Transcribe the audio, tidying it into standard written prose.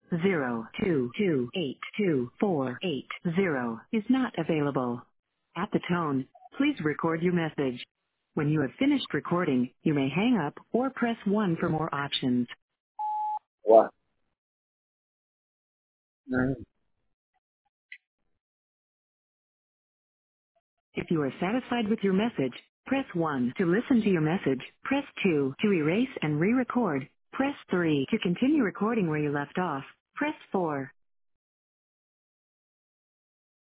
022824880 is not available. At the tone, please record your message. When you have finished recording, you may hang up or press 1 for more options. What? No. If you are satisfied with your message, press 1 to listen to your message. Press 2 to erase and re-record. Press 3 to continue recording where you left off. Press 4